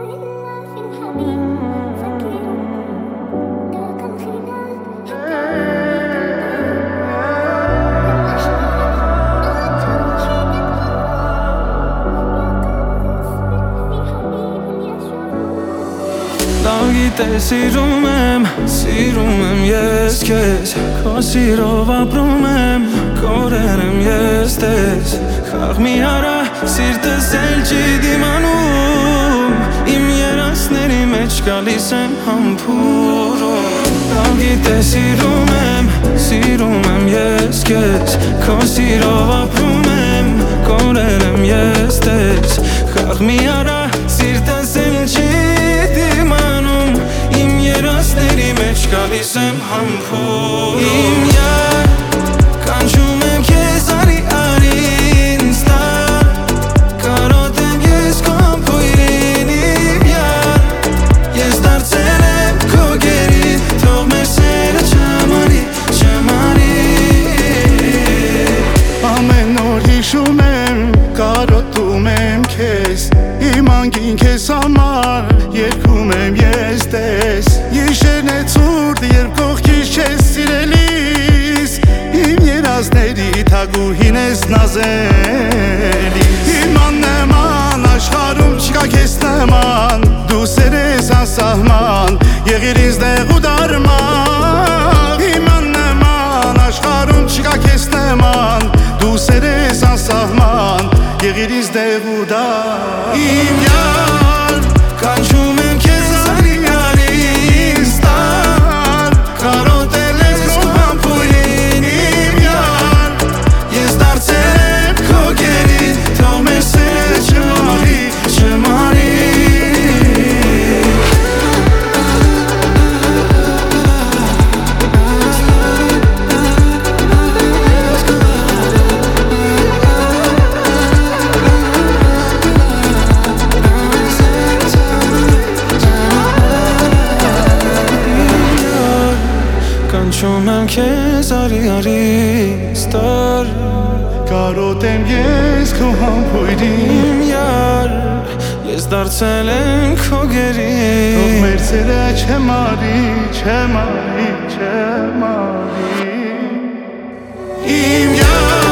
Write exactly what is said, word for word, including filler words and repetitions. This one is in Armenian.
Լավ գիտես սիրում եմ, սիրում եմ ես քեզ Քո սիրով ապրում եմ, կորել եմ ես տես Խաղ մի արա, սիրտս էլ չի դիմանում Իմ երասների մեջ գալիս եմ համբուրում Լավ գիտես սիրում եմ, սիրում եմ ես քեզ Քո սիրով ապրում եմ, կորել եմ ես տես Խաղ մի արա, սիրտս էլ չի դիմանում Իմ երասների մեջ գալիս եմ համբուրում Իմ յար, կանչում եմ քեզ արի արի ինձ տար Կարոտ եմ ես քո ամփոյրին իմ յար Ես դարձել եմ քո գերին Թող մեր սերը չմարի, չմարի Ամեն օր հիշում եմ, կարոտում եմ քեզ Իմ անկին քեզ համար երգում եմ ես տես Իշերն է ցուրտ, երբ կողքից չես սիրելիս Իմ երազների թագուհին ես նազելիս Իման նման աշխարհում չկա քեզ նման Դու սեր ես անսահման, եղիր ինձ դեղ ու դարման Իման նման աշխարհում չկա քեզ նման Դու սեր ես անսահման, եղիր ինձ դեղ ու դարման Իմ յար, կանչում եմ քեզ արի արի ինձ տար Կարոտել ես քո ամփոյրին իմ յար Ես դարձել եմ քո գերին Թող մեր սերը չմարի, չմարի Կանչում եմ քեզ արի արի ինձ տար կարոտեմ ես քո համբույրին Իմ յար, ես դարձել եմ քո գերին Թող մեր սերը չմարի, չմարի, չմարի Իմ յար